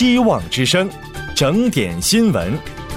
希望之声，整点新闻。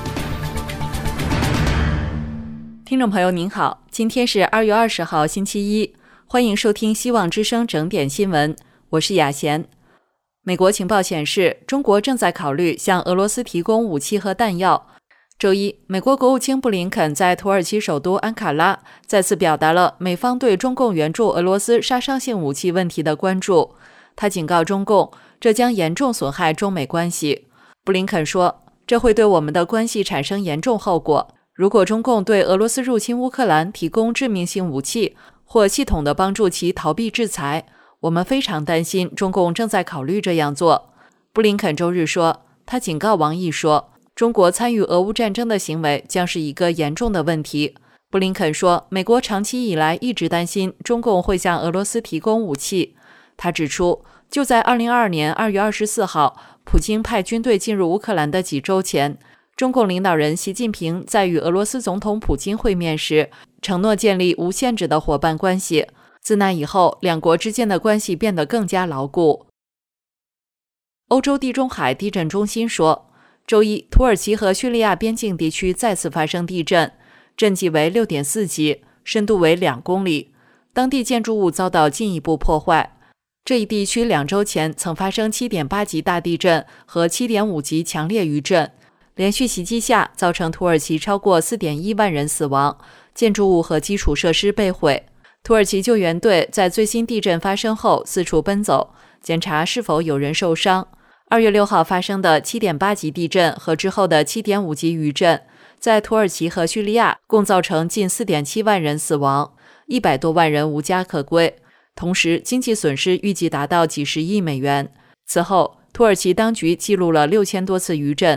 听众朋友您好，今天是2月20号星期一，欢迎收听希望之声整点新闻，我是雅贤。美国情报显示，中国正在考虑向俄罗斯提供武器和弹药。周一，美国国务卿布林肯在土耳其首都安卡拉再次表达了美方对中共援助俄罗斯杀伤性武器问题的关注。他警告中共，这将严重损害中美关系。布林肯说，这会对我们的关系产生严重后果。如果中共对俄罗斯入侵乌克兰提供致命性武器，或系统地帮助其逃避制裁，我们非常担心中共正在考虑这样做。布林肯周日说，他警告王毅说，中国参与俄乌战争的行为将是一个严重的问题。布林肯说，美国长期以来一直担心中共会向俄罗斯提供武器。他指出，就在2022年2月24号，普京派军队进入乌克兰的几周前，中共领导人习近平在与俄罗斯总统普京会面时，承诺建立无限制的伙伴关系。自那以后，两国之间的关系变得更加牢固。欧洲地中海地震中心说，周一，土耳其和叙利亚边境地区再次发生地震，震级为 6.4 级，深度为2公里，当地建筑物遭到进一步破坏。这一地区2周前曾发生 7.8 级大地震和 7.5 级强烈余震，连续袭击下造成土耳其超过 4.1 万人死亡，建筑物和基础设施被毁。土耳其救援队在最新地震发生后四处奔走，检查是否有人受伤。2月6号发生的 7.8 级地震和之后的 7.5 级余震，在土耳其和叙利亚共造成近 4.7 万人死亡，100多万人无家可归。同时，经济损失预计达到几十亿美元。此后，土耳其当局记录了6000多次余震。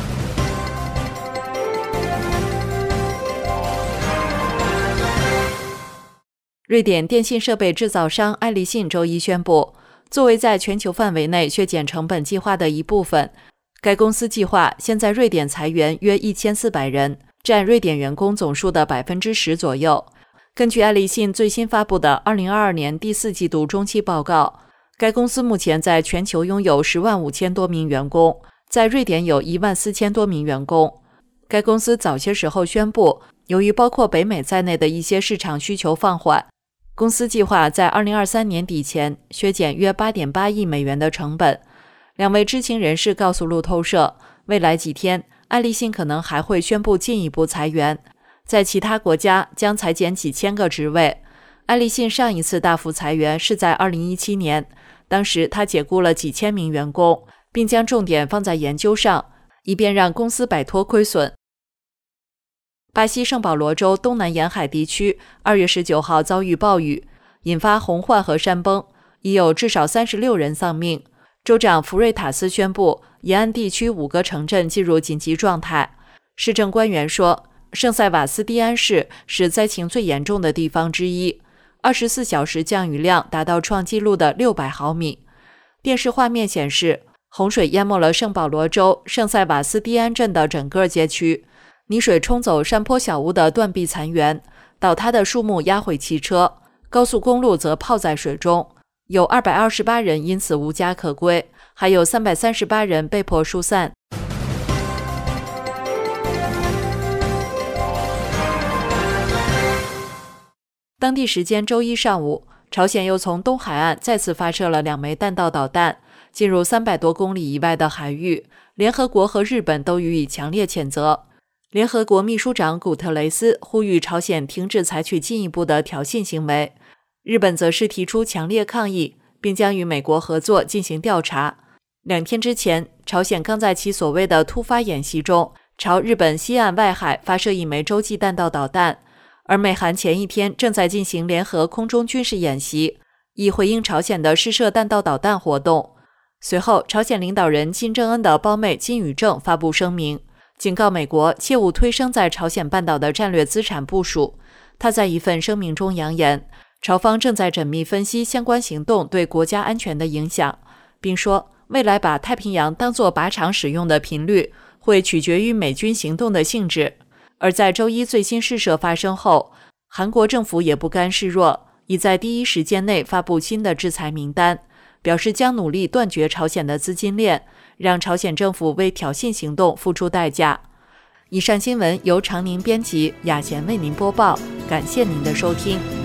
瑞典电信设备制造商爱立信周一宣布，作为在全球范围内削减成本计划的一部分，该公司计划先在瑞典裁员约1400人，占瑞典员工总数的 10% 左右。根据爱立信最新发布的2022年第4季度中期报告，该公司目前在全球拥有105000多名员工，在瑞典有14000多名员工。该公司早些时候宣布，由于包括北美在内的一些市场需求放缓，公司计划在2023年底前削减约 8.8 亿美元的成本。2位知情人士告诉路透社，未来几天，爱立信可能还会宣布进一步裁员，在其他国家将裁减几千个职位。爱立信上一次大幅裁员是在2017年，当时他解雇了几千名员工，并将重点放在研究上，以便让公司摆脱亏损。巴西圣保罗州东南沿海地区2月19号遭遇暴雨，引发洪患和山崩，已有至少36人丧命。州长福瑞塔斯宣布，沿岸地区5个城镇进入紧急状态。市政官员说，圣塞瓦斯蒂安市是灾情最严重的地方之一，24小时降雨量达到创纪录的600毫米。电视画面显示，洪水淹没了圣保罗州圣塞瓦斯蒂安镇的整个街区，泥水冲走山坡小屋的断壁残垣，倒塌的树木压毁汽车，高速公路则泡在水中，有228人因此无家可归，还有338人被迫疏散。当地时间周一上午，朝鲜又从东海岸再次发射了2枚弹道导弹，进入300多公里以外的海域。联合国和日本都予以强烈谴责。联合国秘书长古特雷斯呼吁朝鲜停止采取进一步的挑衅行为，日本则是提出强烈抗议，并将与美国合作进行调查。2天之前，朝鲜刚在其所谓的突发演习中，朝日本西岸外海发射1枚洲际弹道导弹。而美韩前一天正在进行联合空中军事演习，以回应朝鲜的试射弹道导弹活动。随后，朝鲜领导人金正恩的胞妹金宇正发布声明，警告美国切勿推升在朝鲜半岛的战略资产部署。他在一份声明中扬言，朝方正在缜密分析相关行动对国家安全的影响，并说未来把太平洋当作靶场使用的频率会取决于美军行动的性质。而在周一最新试射发生后，韩国政府也不甘示弱，已在第一时间内发布新的制裁名单， 表示将努力断绝朝鲜的资金链，让朝鲜政府为挑衅行动付出代价。以上新闻由常宁编辑，雅贤为您播报，感谢您的收听。